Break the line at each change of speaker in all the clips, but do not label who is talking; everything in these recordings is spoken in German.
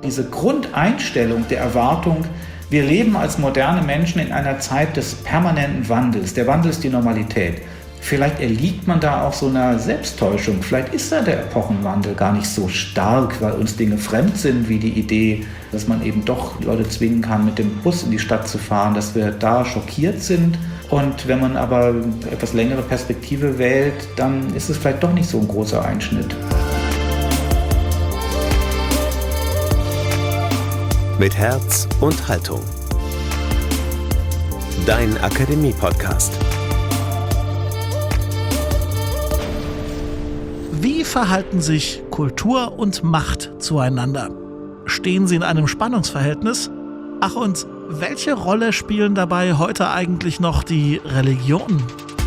Diese Grundeinstellung der Erwartung, wir leben als moderne Menschen in einer Zeit des permanenten Wandels. Der Wandel ist die Normalität. Vielleicht erliegt man da auch so einer Selbsttäuschung. Vielleicht ist da der Epochenwandel gar nicht so stark, weil uns Dinge fremd sind, wie die Idee, dass man eben doch Leute zwingen kann, mit dem Bus in die Stadt zu fahren, dass wir da schockiert sind. Und wenn man aber eine etwas längere Perspektive wählt, dann ist es vielleicht doch nicht so ein großer Einschnitt.
Mit Herz und Haltung. Dein Akademie-Podcast.
Wie verhalten sich Kultur und Macht zueinander? Stehen sie in einem Spannungsverhältnis? Ach, und welche Rolle spielen dabei heute eigentlich noch die Religionen?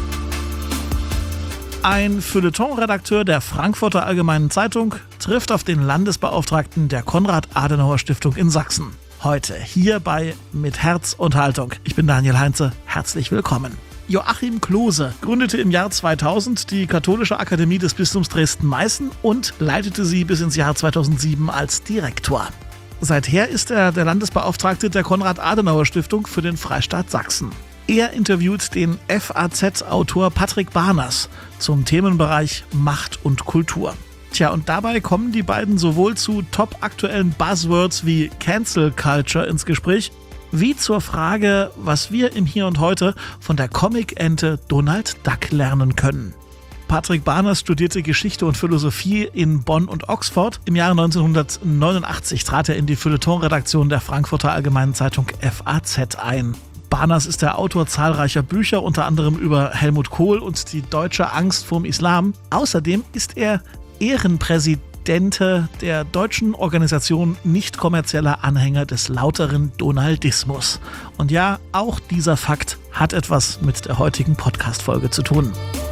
Ein Feuilleton-Redakteur der Frankfurter Allgemeinen Zeitung trifft auf den Landesbeauftragten der Konrad-Adenauer-Stiftung in Sachsen. Heute hier bei Mit Herz und Haltung. Ich bin Daniel Heinze, herzlich willkommen. Joachim Klose gründete im Jahr 2000 die Katholische Akademie des Bistums Dresden-Meißen und leitete sie bis ins Jahr 2007 als Direktor. Seither ist er der Landesbeauftragte der Konrad-Adenauer-Stiftung für den Freistaat Sachsen. Er interviewt den FAZ-Autor Patrick Barners zum Themenbereich Macht und Kultur. Tja, und dabei kommen die beiden sowohl zu top-aktuellen Buzzwords wie Cancel Culture ins Gespräch, wie zur Frage, was wir im Hier und Heute von der Comic-Ente Donald Duck lernen können. Patrick Barners studierte Geschichte und Philosophie in Bonn und Oxford. Im Jahre 1989 trat er in die Feuilleton-Redaktion der Frankfurter Allgemeinen Zeitung FAZ ein. Barners ist der Autor zahlreicher Bücher, unter anderem über Helmut Kohl und die deutsche Angst vorm Islam. Außerdem ist er Ehrenpräsident der deutschen Organisation nicht kommerzieller Anhänger des lauteren Donaldismus. Und ja, auch dieser Fakt hat etwas mit der heutigen Podcast-Folge zu tun.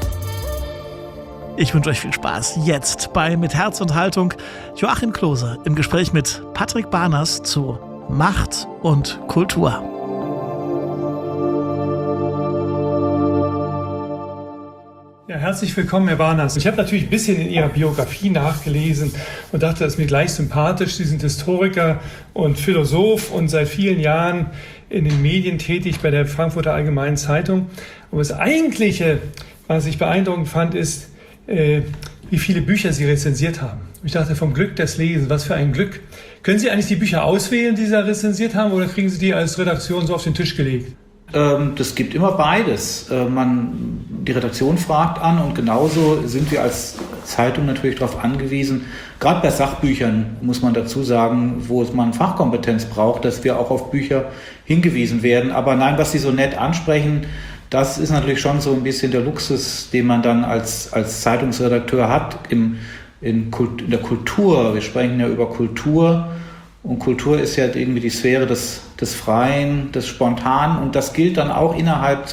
Ich wünsche euch viel Spaß jetzt bei Mit Herz und Haltung. Joachim Klose im Gespräch mit Patrick Barners zu Macht und Kultur.
Ja, herzlich willkommen, Herr Barners. Ich habe natürlich ein bisschen in Ihrer Biografie nachgelesen und dachte, das ist mir gleich sympathisch. Sie sind Historiker und Philosoph und seit vielen Jahren in den Medien tätig bei der Frankfurter Allgemeinen Zeitung. Aber das Eigentliche, was ich beeindruckend fand, ist, wie viele Bücher Sie rezensiert haben. Ich dachte, vom Glück des Lesens, was für ein Glück. Können Sie eigentlich die Bücher auswählen, die Sie rezensiert haben, oder kriegen Sie die als Redaktion so auf den Tisch gelegt?
Das gibt immer beides. Die Redaktion fragt an und genauso sind wir als Zeitung natürlich darauf angewiesen, gerade bei Sachbüchern muss man dazu sagen, wo man Fachkompetenz braucht, dass wir auch auf Bücher hingewiesen werden. Aber nein, was Sie so nett ansprechen, das ist natürlich schon so ein bisschen der Luxus, den man dann als Zeitungsredakteur hat in der Kultur. Wir sprechen ja über Kultur. Und Kultur ist ja irgendwie die Sphäre des Freien, des Spontanen. Und das gilt dann auch innerhalb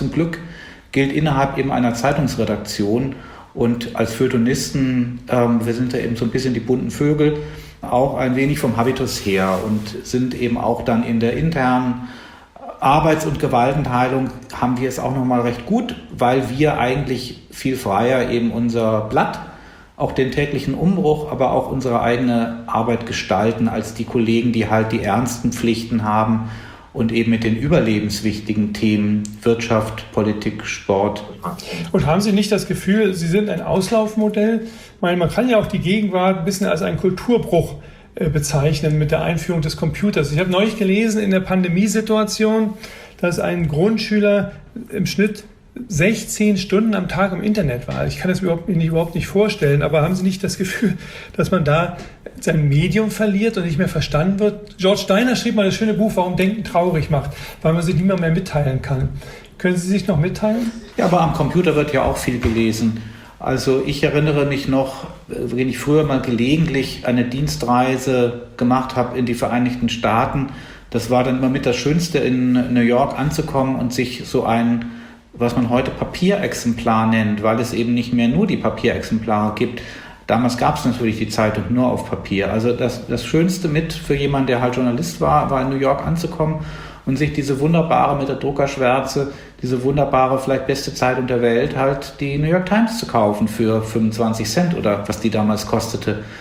eben einer Zeitungsredaktion. Und als Feuilletonisten, wir sind ja eben so ein bisschen die bunten Vögel, auch ein wenig vom Habitus her und sind eben auch dann in der internen Arbeits- und Gewaltenteilung haben wir es auch nochmal recht gut, weil wir eigentlich viel freier eben unser Blatt, auch den täglichen Umbruch, aber auch unsere eigene Arbeit gestalten als die Kollegen, die halt die ernsten Pflichten haben und eben mit den überlebenswichtigen Themen Wirtschaft, Politik, Sport.
Und haben Sie nicht das Gefühl, Sie sind ein Auslaufmodell? Ich meine, man kann ja auch die Gegenwart ein bisschen als einen Kulturbruch bezeichnen mit der Einführung des Computers. Ich habe neulich gelesen in der Pandemiesituation, dass ein Grundschüler im Schnitt 16 Stunden am Tag im Internet war. Ich kann das mir überhaupt nicht vorstellen, aber haben Sie nicht das Gefühl, dass man da sein Medium verliert und nicht mehr verstanden wird? George Steiner schrieb mal das schöne Buch, Warum Denken traurig macht, weil man sich nicht mehr mitteilen kann. Können Sie sich noch mitteilen?
Ja, aber am Computer wird ja auch viel gelesen. Also ich erinnere mich noch, wenn ich früher mal gelegentlich eine Dienstreise gemacht habe in die Vereinigten Staaten. Das war dann immer mit das Schönste, in New York anzukommen und sich so ein, was man heute Papierexemplar nennt, weil es eben nicht mehr nur die Papierexemplare gibt. Damals gab es natürlich die Zeitung nur auf Papier. Also das Schönste mit für jemanden, der halt Journalist war in New York anzukommen und sich diese wunderbare mit der Druckerschwärze, diese wunderbare, vielleicht beste Zeitung der Welt, halt die New York Times zu kaufen für 25 Cent oder was die damals kostete.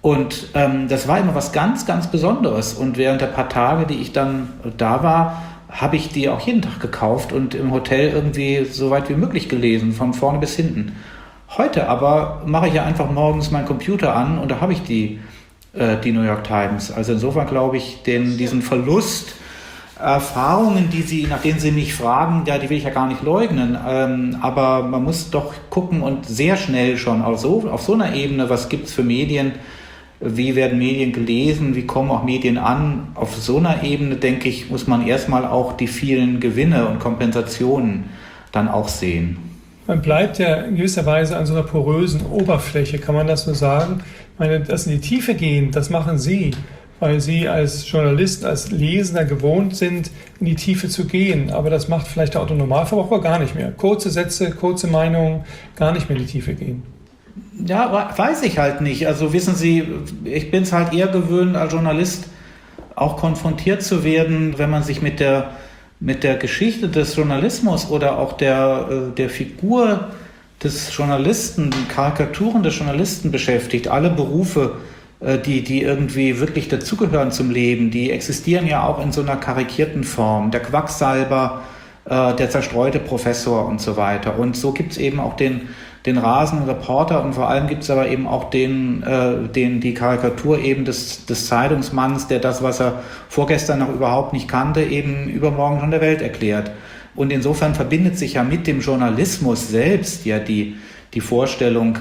Und das war immer was ganz, ganz Besonderes. Und während der paar Tage, die ich dann da war, habe ich die auch jeden Tag gekauft und im Hotel irgendwie so weit wie möglich gelesen, von vorne bis hinten. Heute aber mache ich ja einfach morgens meinen Computer an und da habe ich die New York Times. Also insofern glaube ich, diesen Verlust Erfahrungen, nach denen Sie mich fragen, ja, die will ich ja gar nicht leugnen. Aber man muss doch gucken und sehr schnell schon auf so einer Ebene, was gibt es für Medien, wie werden Medien gelesen, wie kommen auch Medien an. Auf so einer Ebene, denke ich, muss man erstmal auch die vielen Gewinne und Kompensationen dann auch sehen.
Man bleibt ja in gewisser Weise an so einer porösen Oberfläche, kann man das so sagen? Ich meine, dass in die Tiefe gehen, das machen Sie, weil Sie als Journalist, als Lesender gewohnt sind, in die Tiefe zu gehen. Aber das macht vielleicht der Otto-Normalverbraucher gar nicht mehr. Kurze Sätze, kurze Meinungen, gar nicht mehr in die Tiefe gehen.
Ja, weiß ich halt nicht. Also wissen Sie, ich bin es halt eher gewöhnt, als Journalist auch konfrontiert zu werden, wenn man sich mit der Geschichte des Journalismus oder auch der Figur des Journalisten, Karikaturen des Journalisten beschäftigt. Alle Berufe, die irgendwie wirklich dazugehören zum Leben, die existieren ja auch in so einer karikierten Form. Der Quacksalber, der zerstreute Professor und so weiter. Und so gibt es eben auch den rasenden Reporter und vor allem gibt es aber eben auch die Karikatur eben des Zeitungsmanns, der das, was er vorgestern noch überhaupt nicht kannte, eben übermorgen schon der Welt erklärt. Und insofern verbindet sich ja mit dem Journalismus selbst ja die Vorstellung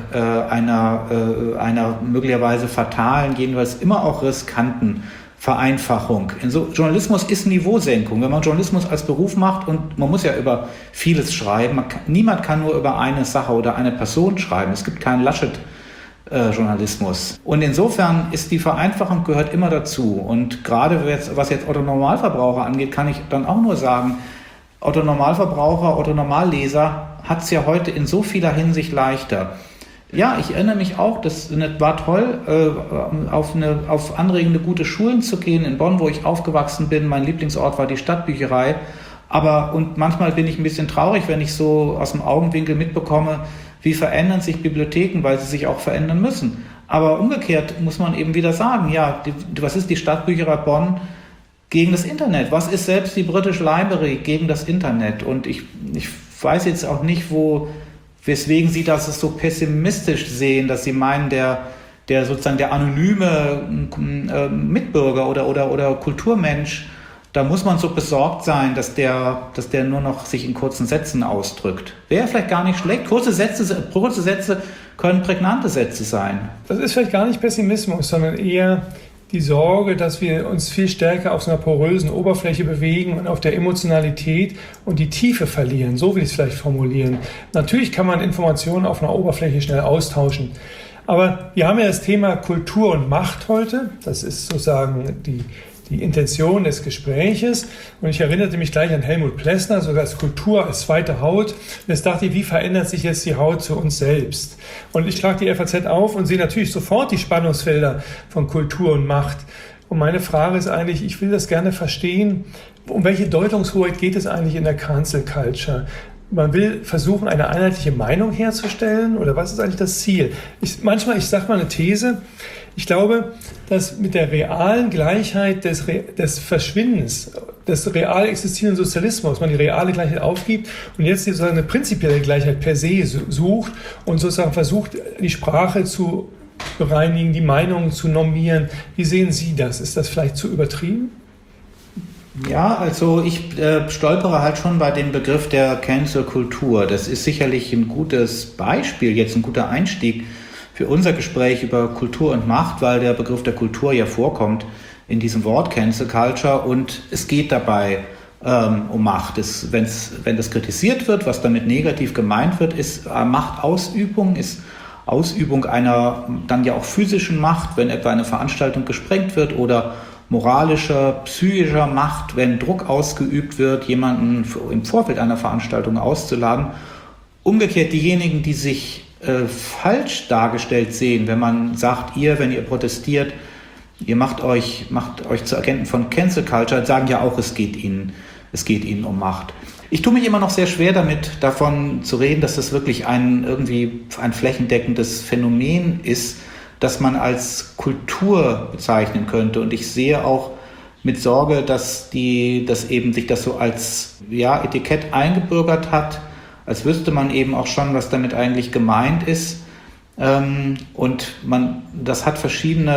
einer möglicherweise fatalen, jedenfalls immer auch riskanten Vereinfachung. Journalismus ist Niveausenkung. Wenn man Journalismus als Beruf macht und man muss ja über vieles schreiben, niemand kann nur über eine Sache oder eine Person schreiben. Es gibt keinen Laschet-Journalismus. Und insofern ist die Vereinfachung gehört immer dazu. Und gerade was jetzt Otto-Normalverbraucher angeht, kann ich dann auch nur sagen, Otto-Normalverbraucher, Otto-Normalleser hat es ja heute in so vieler Hinsicht leichter. Ja, ich erinnere mich auch, das war toll, auf anregende gute Schulen zu gehen in Bonn, wo ich aufgewachsen bin. Mein Lieblingsort war die Stadtbücherei. Und manchmal bin ich ein bisschen traurig, wenn ich so aus dem Augenwinkel mitbekomme, wie verändern sich Bibliotheken, weil sie sich auch verändern müssen. Aber umgekehrt muss man eben wieder sagen, ja, was ist die Stadtbücherei Bonn gegen das Internet? Was ist selbst die British Library gegen das Internet? Und ich weiß jetzt auch nicht, weswegen Sie das so pessimistisch sehen, dass Sie meinen, der sozusagen der anonyme Mitbürger oder Kulturmensch, da muss man so besorgt sein, dass der nur noch sich in kurzen Sätzen ausdrückt. Wäre vielleicht gar nicht schlecht. Kurze Sätze können prägnante Sätze sein.
Das ist vielleicht gar nicht Pessimismus, sondern eher die Sorge, dass wir uns viel stärker auf so einer porösen Oberfläche bewegen und auf der Emotionalität und die Tiefe verlieren, so will ich es vielleicht formulieren. Natürlich kann man Informationen auf einer Oberfläche schnell austauschen, aber wir haben ja das Thema Kultur und Macht heute, das ist sozusagen die Intention des Gespräches und ich erinnerte mich gleich an Helmut Plessner, sogar als Kultur als zweite Haut. Und jetzt dachte ich, wie verändert sich jetzt die Haut zu uns selbst? Und ich schlage die FAZ auf und sehe natürlich sofort die Spannungsfelder von Kultur und Macht. Und meine Frage ist eigentlich, ich will das gerne verstehen, um welche Deutungshoheit geht es eigentlich in der Cancel Culture? Man will versuchen, eine einheitliche Meinung herzustellen oder was ist eigentlich das Ziel? Ich sage mal eine These, ich glaube, dass mit der realen Gleichheit des Verschwindens, des real existierenden Sozialismus, man die reale Gleichheit aufgibt und jetzt sozusagen eine prinzipielle Gleichheit per se sucht und sozusagen versucht, die Sprache zu bereinigen, die Meinungen zu normieren. Wie sehen Sie das? Ist das vielleicht zu übertrieben?
Ja, also ich stolpere halt schon bei dem Begriff der Cancel-Kultur. Das ist sicherlich ein gutes Beispiel, jetzt ein guter Einstieg für unser Gespräch über Kultur und Macht, weil der Begriff der Kultur ja vorkommt in diesem Wort Cancel Culture und es geht dabei um Macht. Wenn das kritisiert wird, was damit negativ gemeint wird, ist Machtausübung, ist Ausübung einer dann ja auch physischen Macht, wenn etwa eine Veranstaltung gesprengt wird oder moralischer, psychischer Macht, wenn Druck ausgeübt wird, jemanden im Vorfeld einer Veranstaltung auszuladen. Umgekehrt diejenigen, die sich falsch dargestellt sehen, wenn man sagt, wenn ihr protestiert, ihr macht euch zu Agenten von Cancel Culture, sagen ja auch, es geht ihnen um Macht. Ich tue mich immer noch sehr schwer damit, davon zu reden, dass das wirklich ein flächendeckendes Phänomen ist, das man als Kultur bezeichnen könnte. Und ich sehe auch mit Sorge, dass eben sich das so als Etikett eingebürgert hat, als wüsste man eben auch schon, was damit eigentlich gemeint ist. Und das hat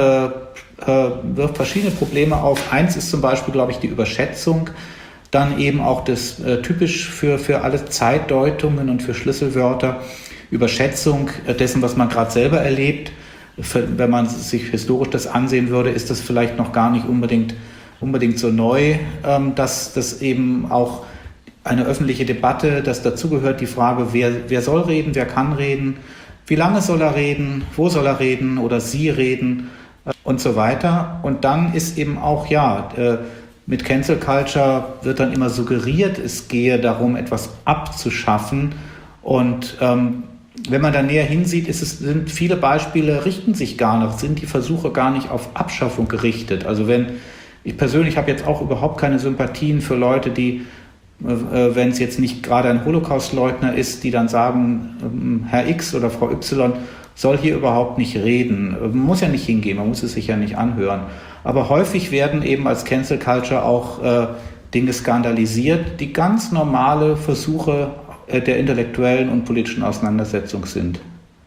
wirft verschiedene Probleme auf. Eins ist zum Beispiel, glaube ich, die Überschätzung. Dann eben auch das typisch für alle Zeitdeutungen und für Schlüsselwörter, Überschätzung dessen, was man gerade selber erlebt. Wenn man sich historisch das ansehen würde, ist das vielleicht noch gar nicht unbedingt so neu, dass das eben auch eine öffentliche Debatte, dass dazugehört die Frage, wer soll reden, wer kann reden, wie lange soll er reden, wo soll er reden oder sie reden und so weiter. Und dann ist eben auch, mit Cancel Culture wird dann immer suggeriert, es gehe darum, etwas abzuschaffen. Und wenn man da näher hinsieht, sind viele Beispiele, richten sich sind die Versuche gar nicht auf Abschaffung gerichtet. Also ich persönlich habe jetzt auch überhaupt keine Sympathien für Leute, die, wenn es jetzt nicht gerade ein Holocaustleugner ist, die dann sagen, Herr X oder Frau Y soll hier überhaupt nicht reden. Man muss ja nicht hingehen, man muss es sich ja nicht anhören. Aber häufig werden eben als Cancel Culture auch Dinge skandalisiert, die ganz normale Versuche der intellektuellen und politischen Auseinandersetzung sind.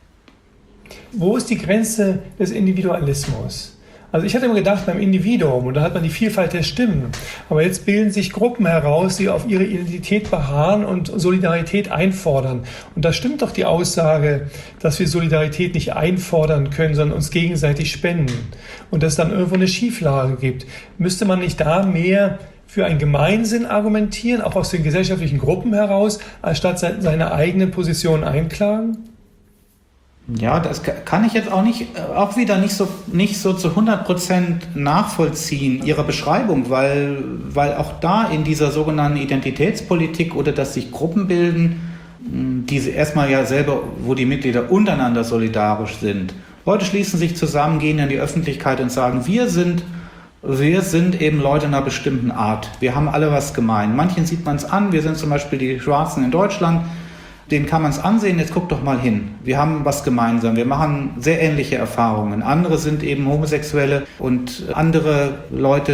Wo ist die Grenze des Individualismus? Also ich hatte immer gedacht, beim Individuum, und da hat man die Vielfalt der Stimmen, aber jetzt bilden sich Gruppen heraus, die auf ihre Identität beharren und Solidarität einfordern. Und da stimmt doch die Aussage, dass wir Solidarität nicht einfordern können, sondern uns gegenseitig spenden. Und dass es dann irgendwo eine Schieflage gibt. Müsste man nicht da mehr für einen Gemeinsinn argumentieren, auch aus den gesellschaftlichen Gruppen heraus, anstatt seine eigenen Positionen einklagen?
Ja, das kann ich jetzt auch wieder nicht so zu 100% nachvollziehen, Ihre Beschreibung, weil auch da in dieser sogenannten Identitätspolitik oder dass sich Gruppen bilden, diese erstmal ja selber, wo die Mitglieder untereinander solidarisch sind. Leute schließen sich zusammen, gehen in die Öffentlichkeit und sagen, wir sind eben Leute einer bestimmten Art. Wir haben alle was gemein. Manchen sieht man es an, wir sind zum Beispiel die Schwarzen in Deutschland, denen kann man es ansehen, jetzt guck doch mal hin. Wir haben was gemeinsam, wir machen sehr ähnliche Erfahrungen. Andere sind eben Homosexuelle und andere Leute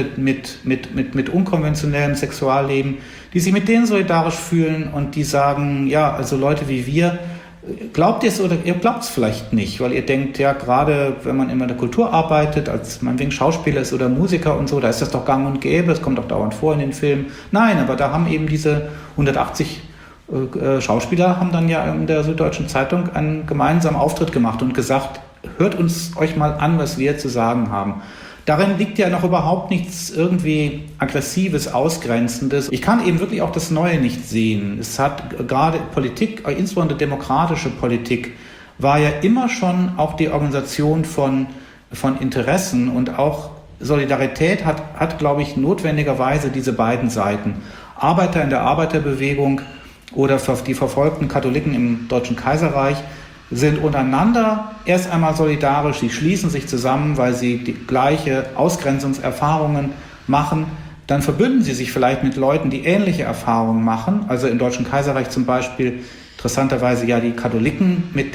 mit unkonventionellem Sexualleben, die sich mit denen solidarisch fühlen und die sagen, ja, also Leute wie wir, glaubt ihr es oder ihr glaubt es vielleicht nicht, weil ihr denkt, ja, gerade wenn man immer in der Kultur arbeitet, als meinetwegen Schauspieler ist oder Musiker und so, da ist das doch gang und gäbe, das kommt doch dauernd vor in den Filmen. Nein, aber da haben eben diese 180 Schauspieler haben dann ja in der Süddeutschen Zeitung einen gemeinsamen Auftritt gemacht und gesagt, hört euch mal an, was wir zu sagen haben. Darin liegt ja noch überhaupt nichts irgendwie Aggressives, Ausgrenzendes. Ich kann eben wirklich auch das Neue nicht sehen. Es hat gerade Politik, insbesondere demokratische Politik, war ja immer schon auch die Organisation von Interessen und auch Solidarität hat, glaube ich, notwendigerweise diese beiden Seiten. Arbeiter in der Arbeiterbewegung oder die verfolgten Katholiken im Deutschen Kaiserreich sind untereinander erst einmal solidarisch, sie schließen sich zusammen, weil sie die gleiche Ausgrenzungserfahrungen machen. Dann verbünden sie sich vielleicht mit Leuten, die ähnliche Erfahrungen machen. Also im Deutschen Kaiserreich zum Beispiel interessanterweise ja die Katholiken mit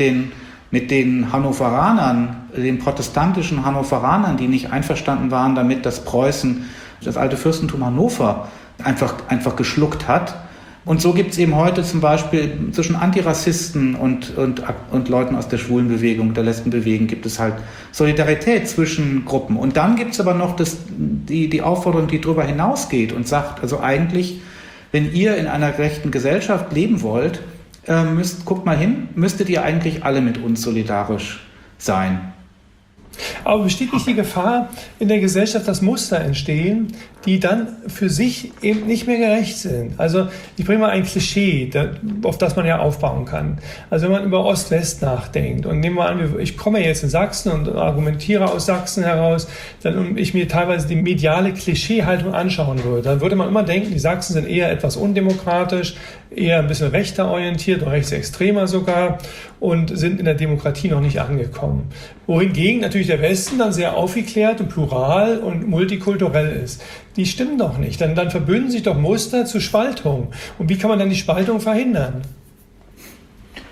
den Hannoveranern, den protestantischen Hannoveranern, die nicht einverstanden waren damit, dass Preußen das alte Fürstentum Hannover einfach geschluckt hat. Und so gibt es eben heute zum Beispiel zwischen Antirassisten und Leuten aus der Schwulenbewegung, der Lesbenbewegung, gibt es halt Solidarität zwischen Gruppen. Und dann gibt es aber noch die Aufforderung, die darüber hinausgeht und sagt, also eigentlich, wenn ihr in einer gerechten Gesellschaft leben wollt, guckt mal hin, müsstet ihr eigentlich alle mit uns solidarisch sein.
Aber besteht nicht die Gefahr in der Gesellschaft, dass Muster entstehen, die dann für sich eben nicht mehr gerecht sind? Also ich bringe mal ein Klischee, auf das man ja aufbauen kann. Also wenn man über Ost-West nachdenkt und nehmen wir an, ich komme jetzt in Sachsen und argumentiere aus Sachsen heraus, und ich mir teilweise die mediale Klischeehaltung anschauen würde, dann würde man immer denken, die Sachsen sind eher etwas undemokratisch, eher ein bisschen rechter orientiert oder rechtsextremer sogar und sind in der Demokratie noch nicht angekommen. Wohingegen natürlich der Westen dann sehr aufgeklärt und plural und multikulturell ist. Die stimmen doch nicht. Dann verbünden sich doch Muster zu Spaltung. Und wie kann man dann die Spaltung verhindern?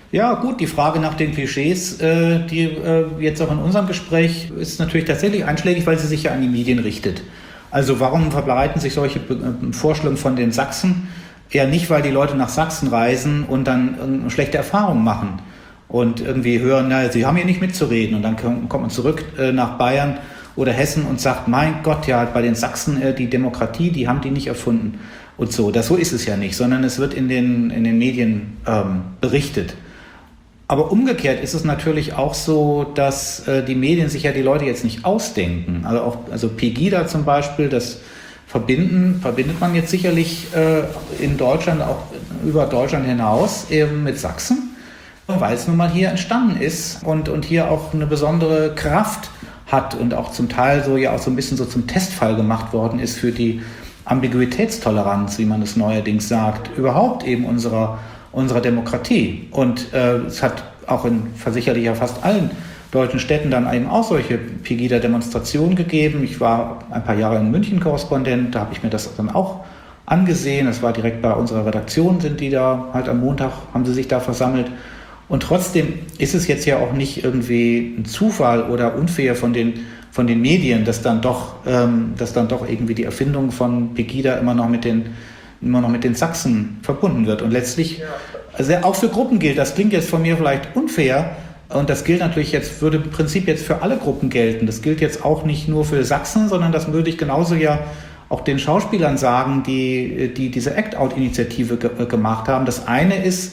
Ja, gut, die Frage nach den Klischees, die jetzt auch in unserem Gespräch ist natürlich tatsächlich einschlägig, weil sie sich ja an die Medien richtet. Also warum verbreiten sich solche Vorstellungen von den Sachsen? Ja, nicht, weil die Leute nach Sachsen reisen und dann schlechte Erfahrungen machen und irgendwie hören, na, sie haben hier nicht mitzureden, und dann kommt man zurück nach Bayern oder Hessen und sagt, mein Gott, ja, bei den Sachsen die Demokratie, die haben die nicht erfunden und so. So ist es ja nicht, sondern es wird in den Medien berichtet. Aber umgekehrt ist es natürlich auch so, dass die Medien sich ja die Leute jetzt nicht ausdenken. Also Pegida zum Beispiel, das verbindet man jetzt sicherlich in Deutschland, auch über Deutschland hinaus, eben mit Sachsen, weil es nun mal hier entstanden ist und hier auch eine besondere Kraft hat und auch zum Teil so ja auch so ein bisschen so zum Testfall gemacht worden ist für die Ambiguitätstoleranz, wie man es neuerdings sagt, überhaupt eben unserer Demokratie. Und es hat auch in sicherlich ja fast allen deutschen Städten dann eben auch solche Pegida-Demonstrationen gegeben. Ich war ein paar Jahre in München Korrespondent, da habe ich mir das dann auch angesehen. Das war direkt bei unserer Redaktion, sind die da halt am Montag, haben sie sich da versammelt. Und trotzdem ist es jetzt ja auch nicht irgendwie ein Zufall oder unfair von den Medien, dass dann doch irgendwie die Erfindung von Pegida immer noch mit den Sachsen verbunden wird. Und letztlich, also auch für Gruppen gilt, das klingt jetzt von mir vielleicht unfair, und das gilt natürlich jetzt, würde im Prinzip jetzt für alle Gruppen gelten. Das gilt jetzt auch nicht nur für Sachsen, sondern das würde ich genauso ja auch den Schauspielern sagen, die diese Act-Out-Initiative gemacht haben. Das eine ist,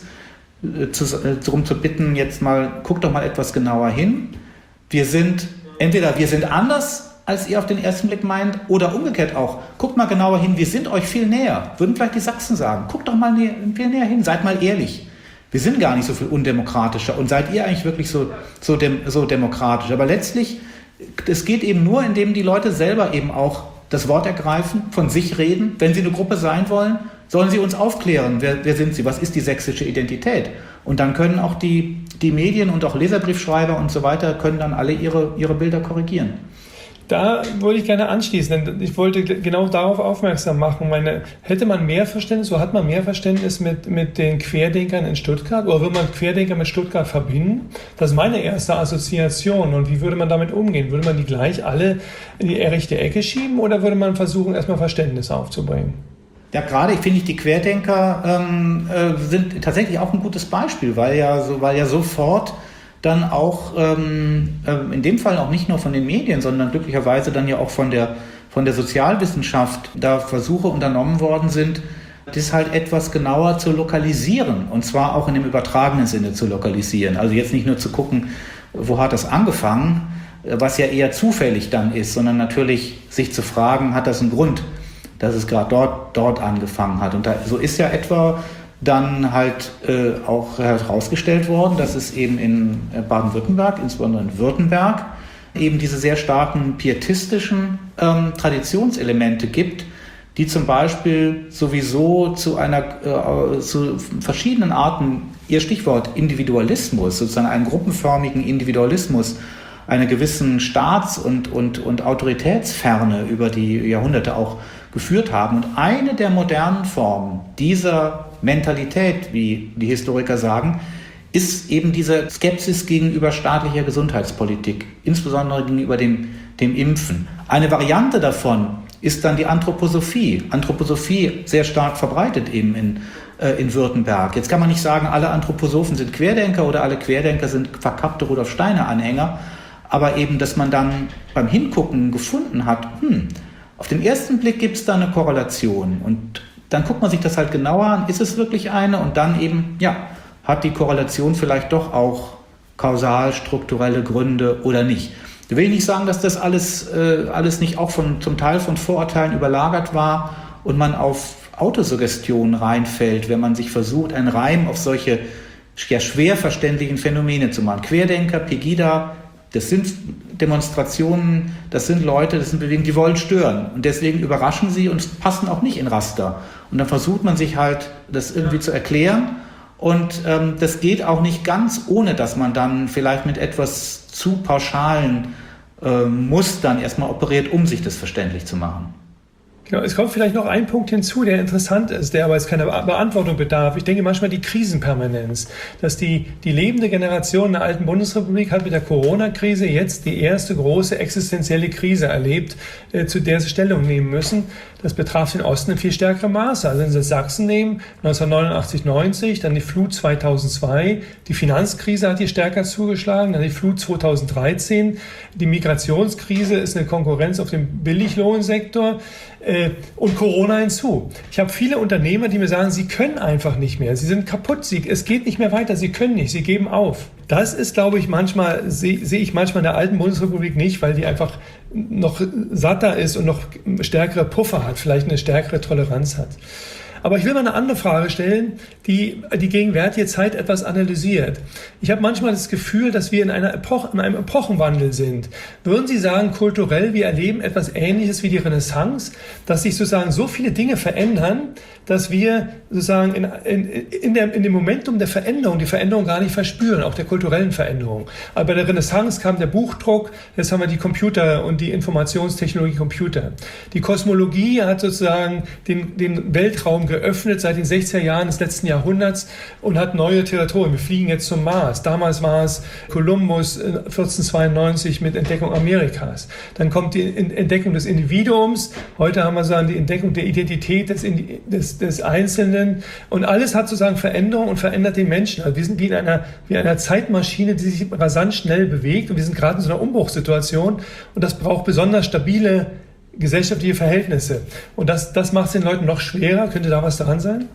darum zu bitten, jetzt mal, guckt doch mal etwas genauer hin. Wir sind anders, als ihr auf den ersten Blick meint, oder umgekehrt auch, guckt mal genauer hin, wir sind euch viel näher, würden vielleicht die Sachsen sagen. Guckt doch mal viel näher hin, seid mal ehrlich. Wir sind gar nicht so viel undemokratischer, und seid ihr eigentlich wirklich so demokratisch. Aber letztlich, es geht eben nur, indem die Leute selber eben auch das Wort ergreifen, von sich reden. Wenn sie eine Gruppe sein wollen, sollen sie uns aufklären, wer sind sie, was ist die sächsische Identität. Und dann können auch die Medien und auch Leserbriefschreiber und so weiter, können dann alle ihre Bilder korrigieren.
Da wollte ich gerne anschließen, denn ich wollte genau darauf aufmerksam machen. Hätte man mehr Verständnis, so hat man mehr Verständnis mit den Querdenkern in Stuttgart, oder würde man Querdenker mit Stuttgart verbinden? Das ist meine erste Assoziation. Und wie würde man damit umgehen? Würde man die gleich alle in die rechte Ecke schieben, oder würde man versuchen, erstmal Verständnis aufzubringen?
Ja, gerade finde ich, die Querdenker sind tatsächlich auch ein gutes Beispiel, weil ja sofort dann auch in dem Fall auch nicht nur von den Medien, sondern glücklicherweise dann ja auch von der Sozialwissenschaft da Versuche unternommen worden sind, das halt etwas genauer zu lokalisieren, und zwar auch in dem übertragenen Sinne zu lokalisieren. Also jetzt nicht nur zu gucken, wo hat das angefangen, was ja eher zufällig dann ist, sondern natürlich sich zu fragen, hat das einen Grund, dass es gerade dort angefangen hat. Und so ist ja etwa dann halt auch herausgestellt worden, dass es eben in Baden-Württemberg, insbesondere in Württemberg, eben diese sehr starken pietistischen Traditionselemente gibt, die zum Beispiel sowieso zu verschiedenen Arten, ihr Stichwort Individualismus, sozusagen einen gruppenförmigen Individualismus, einer gewissen Staats- und Autoritätsferne über die Jahrhunderte auch geführt haben. Und eine der modernen Formen dieser Mentalität, wie die Historiker sagen, ist eben diese Skepsis gegenüber staatlicher Gesundheitspolitik, insbesondere gegenüber dem Impfen. Eine Variante davon ist dann die Anthroposophie. Anthroposophie sehr stark verbreitet eben in Württemberg. Jetzt kann man nicht sagen, alle Anthroposophen sind Querdenker oder alle Querdenker sind verkappte Rudolf Steiner-Anhänger, aber eben, dass man dann beim Hingucken gefunden hat, auf den ersten Blick gibt es da eine Korrelation, und dann guckt man sich das halt genauer an, ist es wirklich eine, und dann eben, hat die Korrelation vielleicht doch auch kausal strukturelle Gründe oder nicht. Da will ich nicht sagen, dass das alles nicht auch zum Teil von Vorurteilen überlagert war und man auf Autosuggestion reinfällt, wenn man sich versucht, einen Reim auf solche schwer verständlichen Phänomene zu machen. Querdenker, Pegida, das sind Demonstrationen, das sind Leute, das sind Bewegungen, die wollen stören. Und deswegen überraschen sie und passen auch nicht in Raster. Und dann versucht man sich halt, das irgendwie zu erklären. Und das geht auch nicht ganz, ohne dass man dann vielleicht mit etwas zu pauschalen Mustern erstmal operiert, um sich das verständlich zu machen.
Genau, es kommt vielleicht noch ein Punkt hinzu, der interessant ist, der aber jetzt keine Beantwortung bedarf. Ich denke manchmal die Krisenpermanenz, dass die lebende Generation der alten Bundesrepublik hat mit der Corona-Krise jetzt die erste große existenzielle Krise erlebt, zu der sie Stellung nehmen müssen. Das betraf den Osten in viel stärkerem Maße. Also wenn Sie Sachsen nehmen, 1989, 90, dann die Flut 2002, die Finanzkrise hat hier stärker zugeschlagen, dann die Flut 2013, die Migrationskrise ist eine Konkurrenz auf dem Billiglohnsektor und Corona hinzu. Ich habe viele Unternehmer, die mir sagen, sie können einfach nicht mehr, sie sind kaputt, es geht nicht mehr weiter, sie können nicht, sie geben auf. Das ist, glaube ich, sehe ich manchmal in der alten Bundesrepublik nicht, weil die einfach noch satter ist und noch stärkere Puffer hat, vielleicht eine stärkere Toleranz hat. Aber ich will mal eine andere Frage stellen, die die gegenwärtige Zeit etwas analysiert. Ich habe manchmal das Gefühl, dass wir in einem Epochenwandel sind. Würden Sie sagen, kulturell, wir erleben etwas Ähnliches wie die Renaissance, dass sich sozusagen so viele Dinge verändern, dass wir sozusagen in dem Momentum der Veränderung, die Veränderung gar nicht verspüren, auch der kulturellen Veränderung. Aber bei der Renaissance kam der Buchdruck, jetzt haben wir die Computer und die Informationstechnologie Computer. Die Kosmologie hat sozusagen den Weltraum geöffnet seit den 60er Jahren des letzten Jahrhunderts und hat neue Territorien. Wir fliegen jetzt zum Mars. Damals war es Kolumbus 1492 mit Entdeckung Amerikas. Dann kommt die Entdeckung des Individuums. Heute haben wir sozusagen die Entdeckung der Identität des Einzelnen. Und alles hat sozusagen Veränderung und verändert den Menschen. Also wir sind wie in einer Zeitmaschine, die sich rasant schnell bewegt. Und wir sind gerade in so einer Umbruchssituation. Und das braucht besonders stabile gesellschaftliche Verhältnisse. Und das macht es den Leuten noch schwerer. Könnte da was daran sein?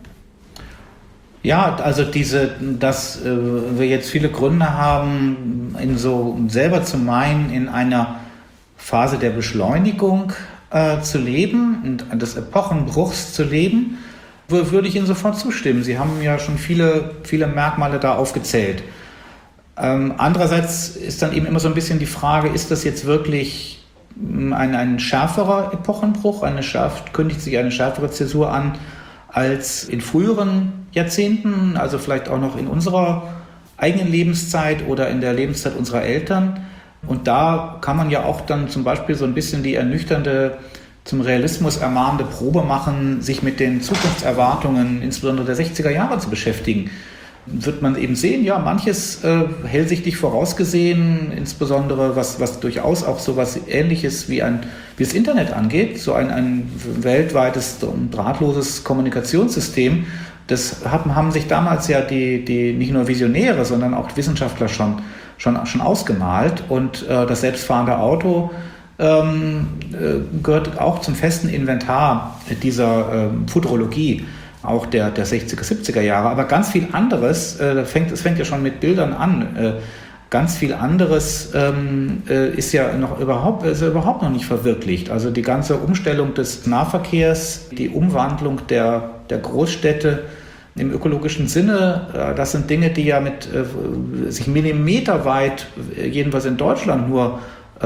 Ja, also dass wir jetzt viele Gründe haben, selber zu meinen, in einer Phase der Beschleunigung zu leben und des Epochenbruchs zu leben, würde ich Ihnen sofort zustimmen. Sie haben ja schon viele, viele Merkmale da aufgezählt. Andererseits ist dann eben immer so ein bisschen die Frage, ist das jetzt wirklich ein schärferer Epochenbruch, kündigt sich eine schärfere Zäsur an als in früheren Jahrzehnten, also vielleicht auch noch in unserer eigenen Lebenszeit oder in der Lebenszeit unserer Eltern. Und da kann man ja auch dann zum Beispiel so ein bisschen die ernüchternde, zum Realismus ermahnende Probe machen, sich mit den Zukunftserwartungen, insbesondere der 60er Jahre, zu beschäftigen. Wird man eben sehen, ja, manches hellsichtig vorausgesehen, insbesondere was durchaus auch so was Ähnliches wie das Internet angeht, so ein weltweites drahtloses Kommunikationssystem. Das haben sich damals ja die nicht nur Visionäre, sondern auch Wissenschaftler schon ausgemalt. Und das selbstfahrende Auto gehört auch zum festen Inventar dieser Futurologie, auch der 60er, 70er Jahre. Aber ganz viel anderes, es fängt ja schon mit Bildern an, ganz viel anderes ist ja überhaupt noch nicht verwirklicht. Also die ganze Umstellung des Nahverkehrs, die Umwandlung der Großstädte im ökologischen Sinne, das sind Dinge, die ja sich millimeterweit, jedenfalls in Deutschland, nur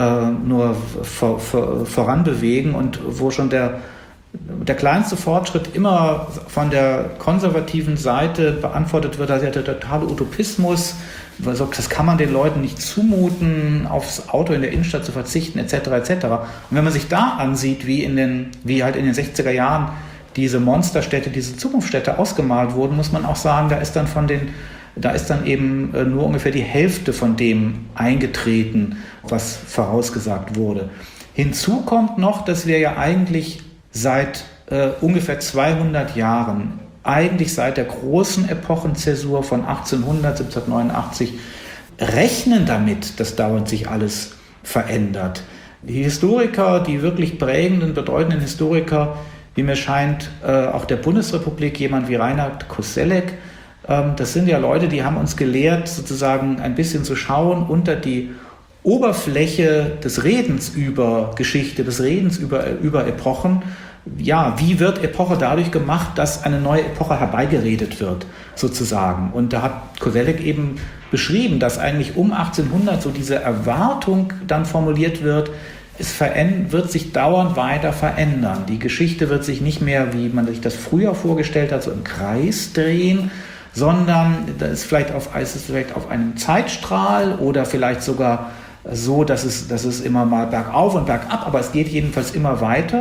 voranbewegen und wo schon der kleinste Fortschritt immer von der konservativen Seite beantwortet wird, also der totale Utopismus, das kann man den Leuten nicht zumuten, aufs Auto in der Innenstadt zu verzichten, etc. etc. Und wenn man sich da ansieht, wie halt in den 60er Jahren diese Monsterstädte, diese Zukunftsstädte ausgemalt wurden, muss man auch sagen, da ist dann eben nur ungefähr die Hälfte von dem eingetreten, was vorausgesagt wurde. Hinzu kommt noch, dass wir ja eigentlich seit ungefähr 200 Jahren, eigentlich seit der großen Epochenzäsur von 1800, 1789, rechnen damit, dass dauernd sich alles verändert. Die Historiker, die wirklich prägenden, bedeutenden Historiker, wie mir scheint, auch der Bundesrepublik, jemand wie Reinhard Koselleck, das sind ja Leute, die haben uns gelehrt, sozusagen ein bisschen zu schauen unter die Oberfläche des Redens über Geschichte, des Redens über Epochen. Ja, wie wird Epoche dadurch gemacht, dass eine neue Epoche herbeigeredet wird, sozusagen. Und da hat Koselleck eben beschrieben, dass eigentlich um 1800 so diese Erwartung dann formuliert wird, es wird sich dauernd weiter verändern. Die Geschichte wird sich nicht mehr, wie man sich das früher vorgestellt hat, so im Kreis drehen, sondern es ist vielleicht auf einem Zeitstrahl oder vielleicht sogar so, dass es immer mal bergauf und bergab, aber es geht jedenfalls immer weiter.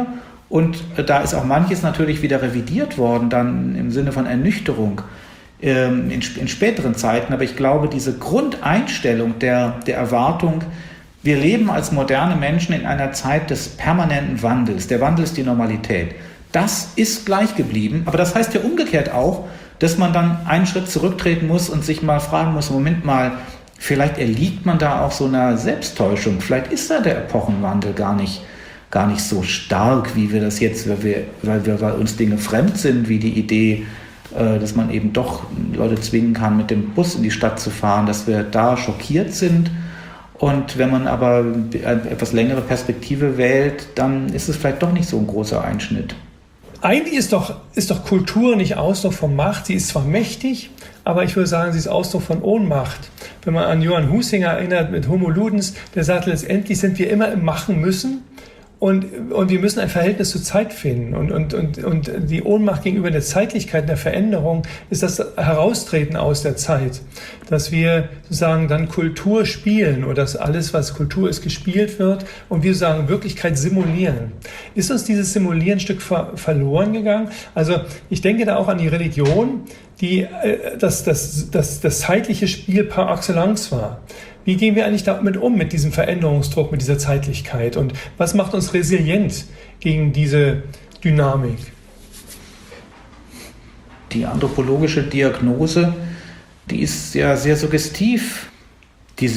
Und da ist auch manches natürlich wieder revidiert worden, dann im Sinne von Ernüchterung in späteren Zeiten. Aber ich glaube, diese Grundeinstellung der Erwartung, wir leben als moderne Menschen in einer Zeit des permanenten Wandels. Der Wandel ist die Normalität. Das ist gleich geblieben. Aber das heißt ja umgekehrt auch, dass man dann einen Schritt zurücktreten muss und sich mal fragen muss, Moment mal, vielleicht erliegt man da auch so einer Selbsttäuschung. Vielleicht ist da der Epochenwandel gar nicht so stark, wie wir das jetzt, weil uns Dinge fremd sind, wie die Idee, dass man eben doch Leute zwingen kann, mit dem Bus in die Stadt zu fahren, dass wir da schockiert sind. Und wenn man aber eine etwas längere Perspektive wählt, dann ist es vielleicht doch nicht so ein großer Einschnitt.
Eigentlich ist doch Kultur nicht Ausdruck von Macht. Sie ist zwar mächtig, aber ich würde sagen, sie ist Ausdruck von Ohnmacht. Wenn man an Johann Husinger erinnert mit Homo Ludens, der sagt, letztendlich sind wir immer im Machen müssen. Und wir müssen ein Verhältnis zur Zeit finden. Und die Ohnmacht gegenüber der Zeitlichkeit, der Veränderung, ist das Heraustreten aus der Zeit. Dass wir sozusagen dann Kultur spielen oder dass alles, was Kultur ist, gespielt wird und wir sagen Wirklichkeit simulieren. Ist uns dieses Simulieren ein Stück verloren gegangen? Also ich denke da auch an die Religion, die das zeitliche Spiel par excellence war. Wie gehen wir eigentlich damit um, mit diesem Veränderungsdruck, mit dieser Zeitlichkeit? Und was macht uns resilient gegen diese Dynamik?
Die anthropologische Diagnose, die ist ja sehr suggestiv, die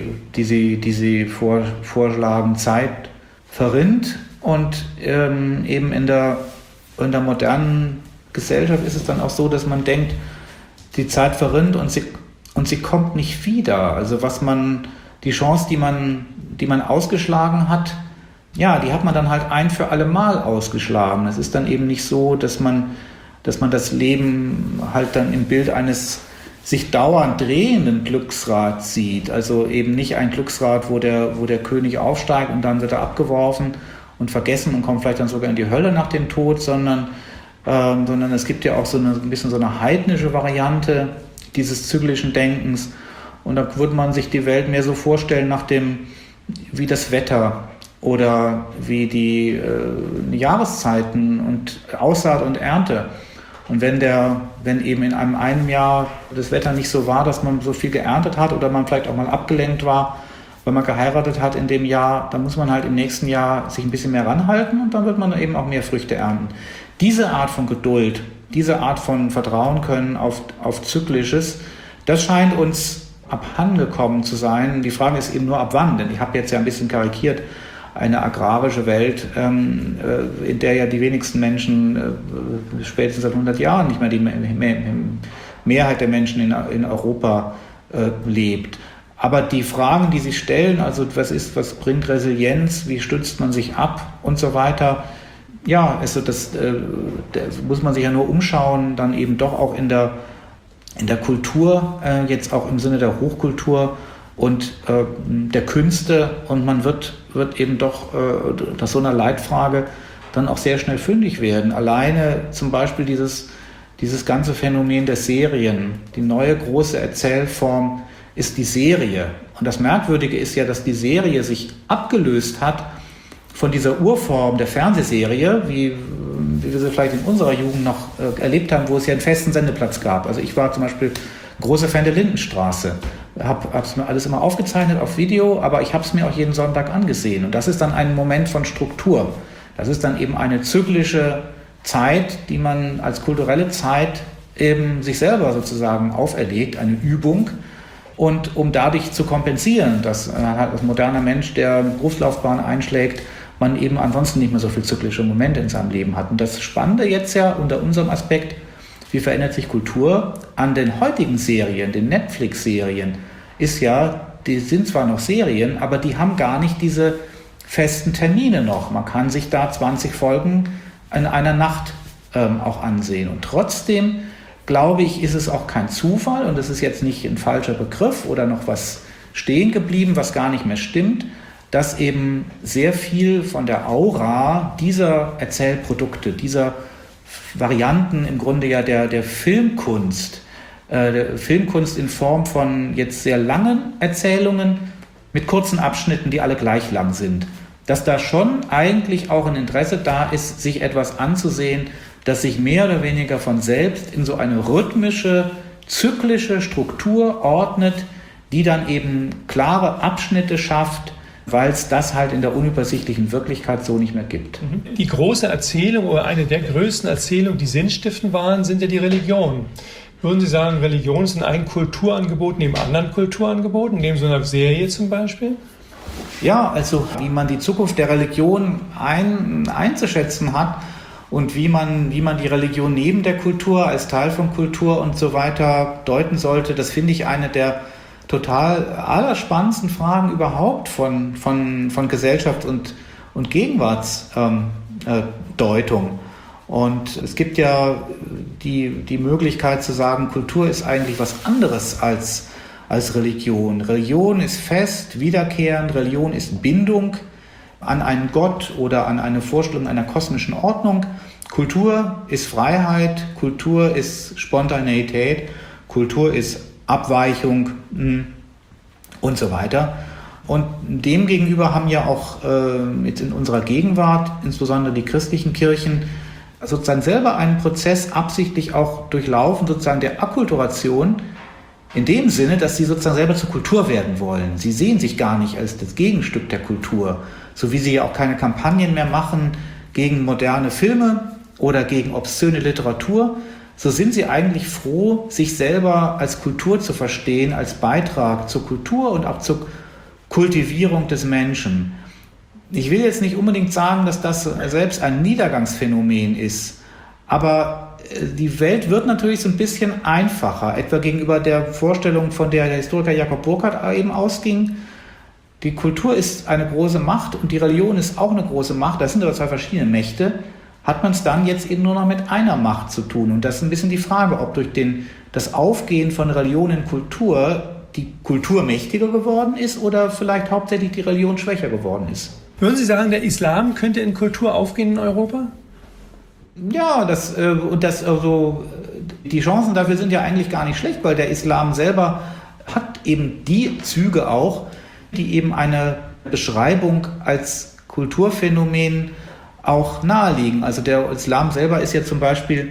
sie vorschlagen. Zeit verrinnt und eben in der modernen Gesellschaft ist es dann auch so, dass man denkt, die Zeit verrinnt und sie kommt nicht wieder. Also die Chance, die man ausgeschlagen hat, ja, die hat man dann halt ein für alle Mal ausgeschlagen. Es ist dann eben nicht so, dass man das Leben halt dann im Bild eines sich dauernd drehenden Glücksrads sieht. Also eben nicht ein Glücksrad, wo der König aufsteigt und dann wird er abgeworfen und vergessen und kommt vielleicht dann sogar in die Hölle nach dem Tod, sondern es gibt ja auch ein bisschen so eine heidnische Variante dieses zyklischen Denkens. Und da würde man sich die Welt mehr so vorstellen wie das Wetter oder wie die Jahreszeiten und Aussaat und Ernte. Und wenn eben in einem Jahr das Wetter nicht so war, dass man so viel geerntet hat oder man vielleicht auch mal abgelenkt war, weil man geheiratet hat in dem Jahr, dann muss man halt im nächsten Jahr sich ein bisschen mehr ranhalten und dann wird man eben auch mehr Früchte ernten. Diese Art von Geduld, diese Art von Vertrauen können auf Zyklisches, das scheint uns abhandengekommen zu sein. Die Frage ist eben nur, ab wann, denn ich habe jetzt ja ein bisschen karikiert, eine agrarische Welt, in der ja die wenigsten Menschen spätestens seit 100 Jahren nicht mehr die Mehrheit der Menschen in Europa lebt. Aber die Fragen, die sich stellen, also was bringt Resilienz, wie stützt man sich ab und so weiter, ja, also das muss man sich ja nur umschauen, dann eben doch auch in der Kultur, jetzt auch im Sinne der Hochkultur und der Künste, und man wird eben doch nach so einer Leitfrage dann auch sehr schnell fündig werden. Alleine zum Beispiel dieses ganze Phänomen der Serien, die neue große Erzählform ist die Serie. Und das Merkwürdige ist ja, dass die Serie sich abgelöst hat von dieser Urform der Fernsehserie, wie wir sie vielleicht in unserer Jugend noch erlebt haben, wo es ja einen festen Sendeplatz gab. Also ich war zum Beispiel großer Fan der Lindenstraße, habe es mir alles immer aufgezeichnet auf Video, aber ich habe es mir auch jeden Sonntag angesehen. Und das ist dann ein Moment von Struktur. Das ist dann eben eine zyklische Zeit, die man als kulturelle Zeit eben sich selber sozusagen auferlegt, eine Übung. Und um dadurch zu kompensieren, dass als moderner Mensch, der eine Berufslaufbahn einschlägt, man eben ansonsten nicht mehr so viele zyklische Momente in seinem Leben hat. Und das Spannende jetzt ja unter unserem Aspekt, wie verändert sich Kultur an den heutigen Serien, den Netflix-Serien, ist ja, die sind zwar noch Serien, aber die haben gar nicht diese festen Termine noch. Man kann sich da 20 Folgen in einer Nacht auch ansehen. Und trotzdem, glaube ich, ist es auch kein Zufall, und es ist jetzt nicht ein falscher Begriff oder noch was stehen geblieben, was gar nicht mehr stimmt, dass eben sehr viel von der Aura dieser Erzählprodukte, dieser Varianten im Grunde ja der Filmkunst in Form von jetzt sehr langen Erzählungen mit kurzen Abschnitten, die alle gleich lang sind, dass da schon eigentlich auch ein Interesse da ist, sich etwas anzusehen, das sich mehr oder weniger von selbst in so eine rhythmische, zyklische Struktur ordnet, die dann eben klare Abschnitte schafft, weil es das halt in der unübersichtlichen Wirklichkeit so nicht mehr gibt.
Die große Erzählung oder eine der größten Erzählungen, die sinnstiftend waren, sind ja die Religionen. Würden Sie sagen, Religion ist ein Kulturangebot neben anderen Kulturangeboten, neben so einer Serie zum Beispiel?
Ja, also wie man die Zukunft der Religion einzuschätzen hat und wie man die Religion neben der Kultur, als Teil von Kultur und so weiter deuten sollte, das finde ich eine der total allerspannendsten Fragen überhaupt von Gesellschaft und Gegenwartsdeutung. Und es gibt ja die Möglichkeit zu sagen, Kultur ist eigentlich was anderes als Religion. Religion ist fest, wiederkehrend, Religion ist Bindung an einen Gott oder an eine Vorstellung einer kosmischen Ordnung. Kultur ist Freiheit, Kultur ist Spontaneität, Kultur ist Abweichung und so weiter. Und demgegenüber haben ja auch jetzt in unserer Gegenwart, insbesondere die christlichen Kirchen, sozusagen selber einen Prozess absichtlich auch durchlaufen, sozusagen der Akkulturation, in dem Sinne, dass sie sozusagen selber zur Kultur werden wollen. Sie sehen sich gar nicht als das Gegenstück der Kultur, so wie sie ja auch keine Kampagnen mehr machen gegen moderne Filme oder gegen obszöne Literatur. So sind sie eigentlich froh, sich selber als Kultur zu verstehen, als Beitrag zur Kultur und auch zur Kultivierung des Menschen. Ich will jetzt nicht unbedingt sagen, dass das selbst ein Niedergangsphänomen ist, aber die Welt wird natürlich so ein bisschen einfacher, etwa gegenüber der Vorstellung, von der der Historiker Jakob Burckhardt eben ausging. Die Kultur ist eine große Macht und die Religion ist auch eine große Macht, das sind aber zwei verschiedene Mächte. Hat man es dann jetzt eben nur noch mit einer Macht zu tun. Und das ist ein bisschen die Frage, ob durch das Aufgehen von Religion in Kultur die Kultur mächtiger geworden ist oder vielleicht hauptsächlich die Religion schwächer geworden ist.
Würden Sie sagen, der Islam könnte in Kultur aufgehen in Europa?
Ja, die Chancen dafür sind ja eigentlich gar nicht schlecht, weil der Islam selber hat eben die Züge auch, die eben eine Beschreibung als Kulturphänomen auch naheliegen. Also der Islam selber ist ja zum Beispiel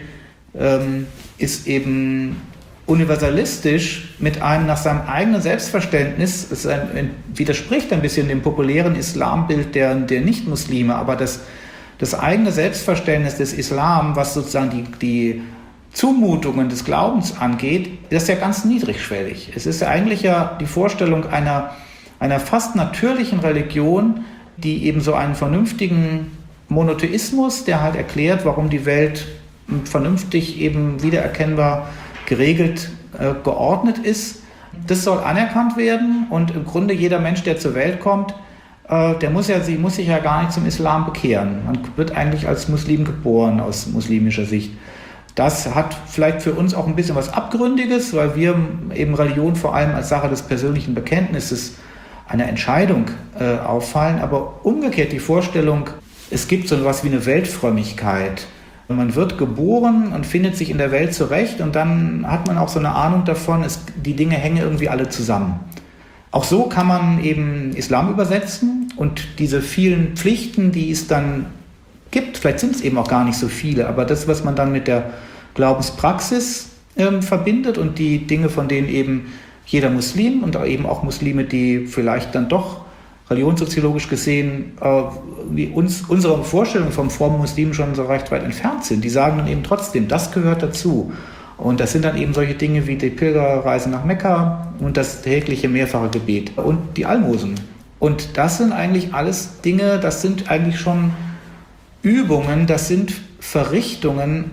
ist eben universalistisch mit einem nach seinem eigenen Selbstverständnis, widerspricht ein bisschen dem populären Islambild der Nicht-Muslime, aber das eigene Selbstverständnis des Islam, was sozusagen die Zumutungen des Glaubens angeht, das ist ja ganz niedrigschwellig. Es ist ja eigentlich ja die Vorstellung einer fast natürlichen Religion, die eben so einen vernünftigen Monotheismus, der halt erklärt, warum die Welt vernünftig eben wiedererkennbar geregelt, geordnet ist. Das soll anerkannt werden und im Grunde jeder Mensch, der zur Welt kommt, muss sich ja gar nicht zum Islam bekehren. Man wird eigentlich als Muslim geboren aus muslimischer Sicht. Das hat vielleicht für uns auch ein bisschen was Abgründiges, weil wir eben Religion vor allem als Sache des persönlichen Bekenntnisses einer Entscheidung auffallen. Aber umgekehrt die Vorstellung, es gibt so etwas wie eine Weltfrömmigkeit. Man wird geboren und findet sich in der Welt zurecht und dann hat man auch so eine Ahnung davon, die Dinge hängen irgendwie alle zusammen. Auch so kann man eben Islam übersetzen und diese vielen Pflichten, die es dann gibt, vielleicht sind es eben auch gar nicht so viele, aber das, was man dann mit der Glaubenspraxis verbindet und die Dinge, von denen eben jeder Muslim und eben auch Muslime, die vielleicht dann doch religionssoziologisch gesehen wie unsere Vorstellungen vom frommen Muslim schon so recht weit entfernt sind, die sagen dann eben trotzdem, das gehört dazu. Und das sind dann eben solche Dinge wie die Pilgerreise nach Mekka und das tägliche mehrfache Gebet und die Almosen. Und das sind eigentlich alles Dinge, das sind eigentlich schon Übungen, das sind Verrichtungen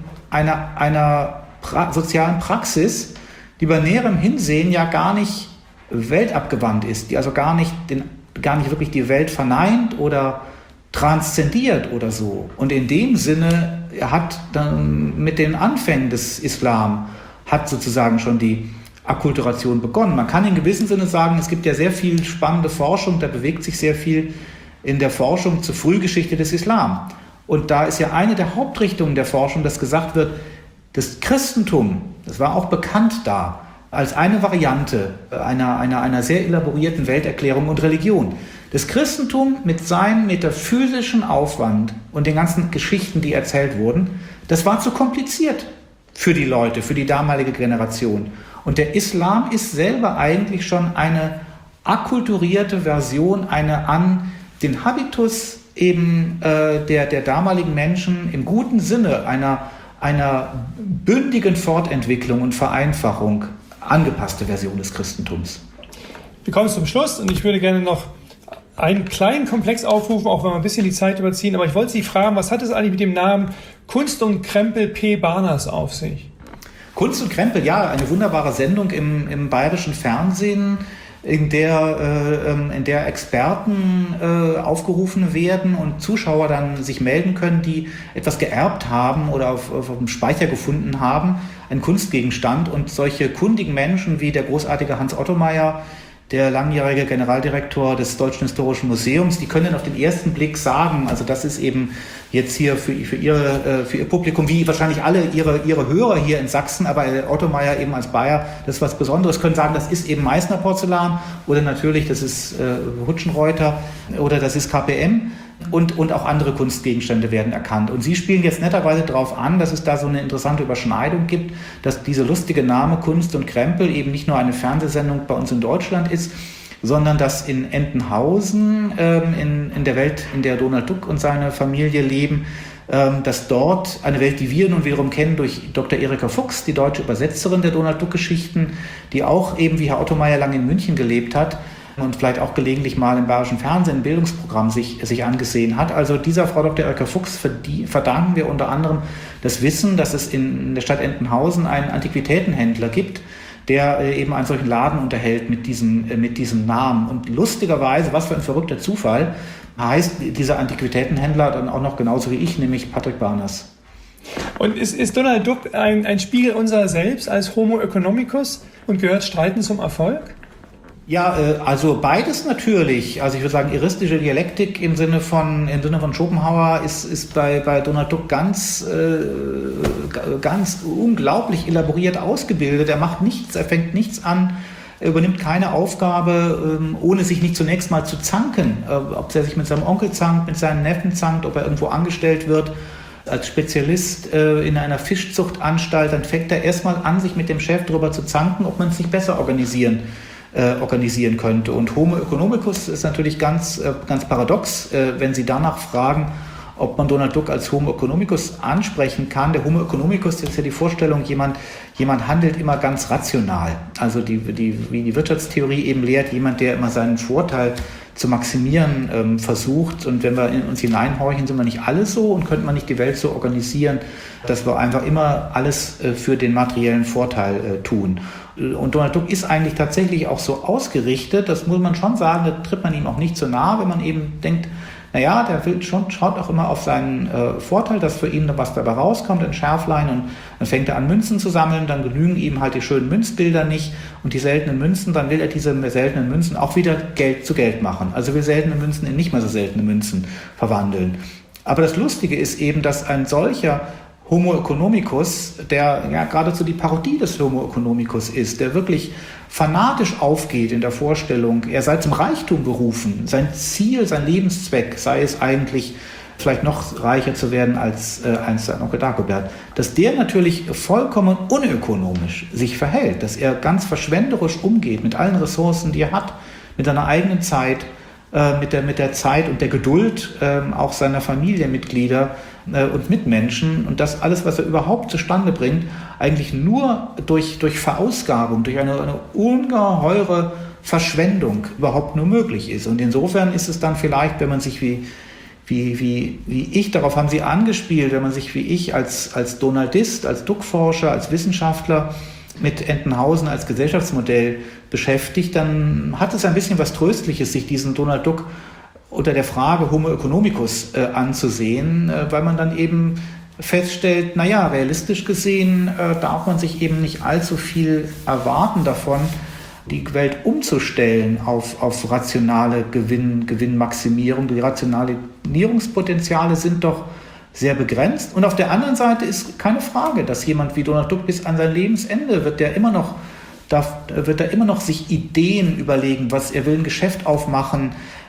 einer sozialen Praxis, die bei näherem Hinsehen ja gar nicht weltabgewandt ist, die also gar nicht wirklich die Welt verneint oder transzendiert oder so. Und in dem Sinne hat dann mit den Anfängen des Islam hat sozusagen schon die Akkulturation begonnen. Man kann in gewissem Sinne sagen, es gibt ja sehr viel spannende Forschung, da bewegt sich sehr viel in der Forschung zur Frühgeschichte des Islam. Und da ist ja eine der Hauptrichtungen der Forschung, dass gesagt wird, das Christentum, das war auch bekannt da, als eine Variante einer sehr elaborierten Welterklärung und Religion. Das Christentum mit seinem metaphysischen Aufwand und den ganzen Geschichten, die erzählt wurden, das war zu kompliziert für die Leute, für die damalige Generation. Und der Islam ist selber eigentlich schon eine akkulturierte Version, eine an den Habitus eben der damaligen Menschen im guten Sinne einer bündigen Fortentwicklung und Vereinfachung angepasste Version des Christentums.
Wir kommen zum Schluss und ich würde gerne noch einen kleinen Komplex aufrufen, auch wenn wir ein bisschen die Zeit überziehen. Aber ich wollte Sie fragen, was hat es eigentlich mit dem Namen Kunst und Krempel P. Barners auf sich?
Kunst und Krempel, ja, eine wunderbare Sendung im bayerischen Fernsehen, in der Experten aufgerufen werden und Zuschauer dann sich melden können, die etwas geerbt haben oder auf dem Speicher gefunden haben, einen Kunstgegenstand. Und solche kundigen Menschen wie der großartige Hans Ottomeyer, der langjährige Generaldirektor des Deutschen Historischen Museums, die können auf den ersten Blick sagen, also das ist eben jetzt hier für ihr Publikum, wie wahrscheinlich alle ihre Hörer hier in Sachsen, aber Ottomeyer eben als Bayer, das ist was Besonderes, können sagen, das ist eben Meißner Porzellan oder natürlich, das ist Hutschenreuter oder das ist KPM. Und auch andere Kunstgegenstände werden erkannt. Und Sie spielen jetzt netterweise darauf an, dass es da so eine interessante Überschneidung gibt, dass dieser lustige Name Kunst und Krempel eben nicht nur eine Fernsehsendung bei uns in Deutschland ist, sondern dass in Entenhausen, in der Welt, in der Donald Duck und seine Familie leben, dass dort eine Welt, die wir nun wiederum kennen durch Dr. Erika Fuchs, die deutsche Übersetzerin der Donald Duck-Geschichten, die auch eben wie Herr Ottomeyer lange in München gelebt hat, und vielleicht auch gelegentlich mal im bayerischen Fernsehen ein Bildungsprogramm sich angesehen hat. Also dieser Frau Dr. Erika Fuchs verdanken wir unter anderem das Wissen, dass es in der Stadt Entenhausen einen Antiquitätenhändler gibt, der eben einen solchen Laden unterhält mit diesem Namen. Und lustigerweise, was für ein verrückter Zufall, heißt dieser Antiquitätenhändler dann auch noch genauso wie ich, nämlich Patrick Barners.
Und ist Donald Duck ein Spiegel unserer selbst als Homo economicus und gehört Streiten zum Erfolg?
Ja, also beides natürlich. Also ich würde sagen, eristische Dialektik im Sinne von Schopenhauer ist bei Donald Duck ganz unglaublich elaboriert ausgebildet. Er macht nichts, er fängt nichts an, er übernimmt keine Aufgabe, ohne sich nicht zunächst mal zu zanken. Ob er sich mit seinem Onkel zankt, mit seinen Neffen zankt, ob er irgendwo angestellt wird als Spezialist in einer Fischzuchtanstalt, dann fängt er erstmal an, sich mit dem Chef darüber zu zanken, ob man es nicht besser organisieren könnte. Und Homo economicus ist natürlich ganz paradox, wenn Sie danach fragen, ob man Donald Duck als Homo economicus ansprechen kann. Der Homo economicus ist ja die Vorstellung, jemand handelt immer ganz rational. Also wie die Wirtschaftstheorie eben lehrt, jemand, der immer seinen Vorteil zu maximieren versucht. Und wenn wir in uns hineinhorchen, sind wir nicht alle so und könnte man nicht die Welt so organisieren, dass wir einfach immer alles für den materiellen Vorteil tun. Und Donald Duck ist eigentlich tatsächlich auch so ausgerichtet, das muss man schon sagen, da tritt man ihm auch nicht so nahe, wenn man eben denkt, naja, der schaut auch immer auf seinen Vorteil, dass für ihn was dabei rauskommt, ein Schärflein, und dann fängt er an, Münzen zu sammeln, dann genügen ihm halt die schönen Münzbilder nicht und die seltenen Münzen, dann will er diese seltenen Münzen auch wieder Geld zu Geld machen. Also will seltene Münzen in nicht mehr so seltene Münzen verwandeln. Aber das Lustige ist eben, dass ein solcher Homo economicus, der ja geradezu die Parodie des Homo economicus ist, der wirklich fanatisch aufgeht in der Vorstellung, er sei zum Reichtum berufen, sein Ziel, sein Lebenszweck sei es eigentlich, vielleicht noch reicher zu werden als einst sein Onkel Dagobert, dass der natürlich vollkommen unökonomisch sich verhält, dass er ganz verschwenderisch umgeht mit allen Ressourcen, die er hat, mit seiner eigenen Zeit, mit der Zeit und der Geduld auch seiner Familienmitglieder und Mitmenschen, und das alles, was er überhaupt zustande bringt, eigentlich nur durch Verausgabung, durch eine ungeheure Verschwendung überhaupt nur möglich ist. Und insofern ist es dann vielleicht, wenn man sich wie ich, darauf haben Sie angespielt, wenn man sich wie ich als Donaldist, als Duck-Forscher, als Wissenschaftler mit Entenhausen als Gesellschaftsmodell beschäftigt, dann hat es ein bisschen was Tröstliches, sich diesen Donald Duck unter der Frage Homo economicus anzusehen, weil man dann eben feststellt, naja, realistisch gesehen darf man sich eben nicht allzu viel erwarten davon, die Welt umzustellen auf rationale Gewinnmaximierung. Die Rationalisierungspotenziale sind doch sehr begrenzt. Und auf der anderen Seite ist keine Frage, dass jemand wie Donald Duck bis an sein Lebensende wird er immer noch sich Ideen überlegen, was er will, ein Geschäft aufmachen.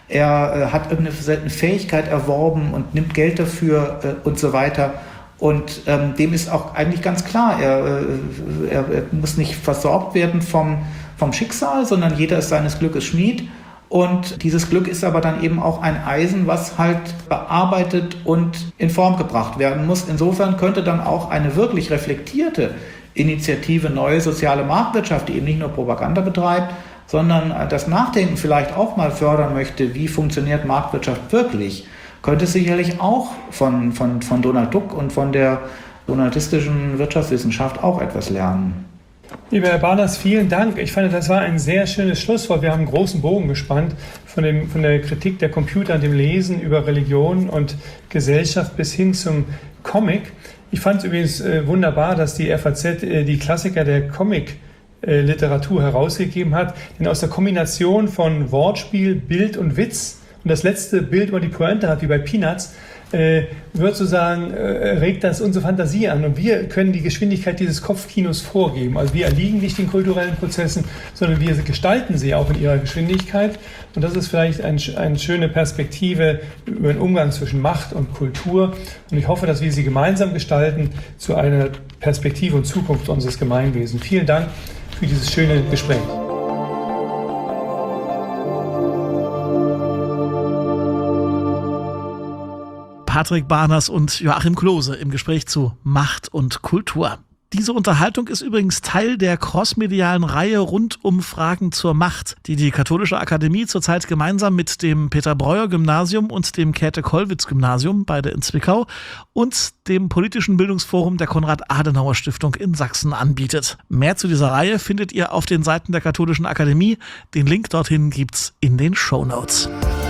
er hat irgendeine Fähigkeit erworben und nimmt Geld dafür und so weiter. Und dem ist auch eigentlich ganz klar, er muss nicht versorgt werden vom Schicksal, sondern jeder ist seines Glückes Schmied. Und dieses Glück ist aber dann eben auch ein Eisen, was halt bearbeitet und in Form gebracht werden muss. Insofern könnte dann auch eine wirklich reflektierte Initiative Neue Soziale Marktwirtschaft, die eben nicht nur Propaganda betreibt, sondern das Nachdenken vielleicht auch mal fördern möchte, wie funktioniert Marktwirtschaft wirklich, könnte sicherlich auch von Donald Duck und von der donaldistischen Wirtschaftswissenschaft auch etwas lernen.
Lieber Herr Barners, vielen Dank. Ich fand, das war ein sehr schönes Schlusswort. Wir haben einen großen Bogen gespannt von der Kritik der Computer und dem Lesen über Religion und Gesellschaft bis hin zum Comic. Ich fand es übrigens wunderbar, dass die FAZ die Klassiker der Comic-Literatur herausgegeben hat. Denn aus der Kombination von Wortspiel, Bild und Witz und das letzte Bild über die Pointe hat, wie bei Peanuts, wird sozusagen, regt das unsere Fantasie an und wir können die Geschwindigkeit dieses Kopfkinos vorgeben. Also wir erliegen nicht den kulturellen Prozessen, sondern wir gestalten sie auch in ihrer Geschwindigkeit. Und das ist vielleicht eine schöne Perspektive über den Umgang zwischen Macht und Kultur. Und ich hoffe, dass wir sie gemeinsam gestalten zu einer Perspektive und Zukunft unseres Gemeinwesens. Vielen Dank für dieses schöne Gespräch.
Patrick Barners und Joachim Klose im Gespräch zu Macht und Kultur. Diese Unterhaltung ist übrigens Teil der crossmedialen Reihe rund um Fragen zur Macht, die die Katholische Akademie zurzeit gemeinsam mit dem Peter-Breuer-Gymnasium und dem Käthe-Kollwitz-Gymnasium, beide in Zwickau, und dem politischen Bildungsforum der Konrad-Adenauer-Stiftung in Sachsen anbietet. Mehr zu dieser Reihe findet ihr auf den Seiten der Katholischen Akademie. Den Link dorthin gibt's in den Shownotes.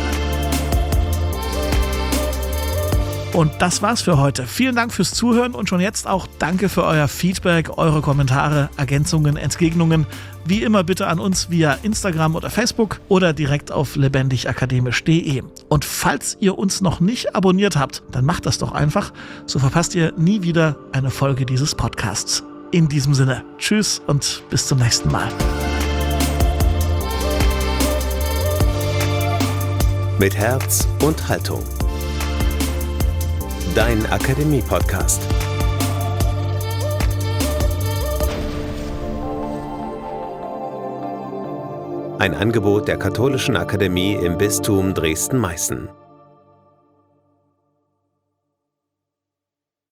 Und das war's für heute. Vielen Dank fürs Zuhören und schon jetzt auch danke für euer Feedback, eure Kommentare, Ergänzungen, Entgegnungen. Wie immer bitte an uns via Instagram oder Facebook oder direkt auf lebendigakademisch.de. Und falls ihr uns noch nicht abonniert habt, dann macht das doch einfach. So verpasst ihr nie wieder eine Folge dieses Podcasts. In diesem Sinne, tschüss und bis zum nächsten Mal.
Mit Herz und Haltung. Dein Akademie-Podcast. Ein Angebot der Katholischen Akademie im Bistum Dresden-Meißen.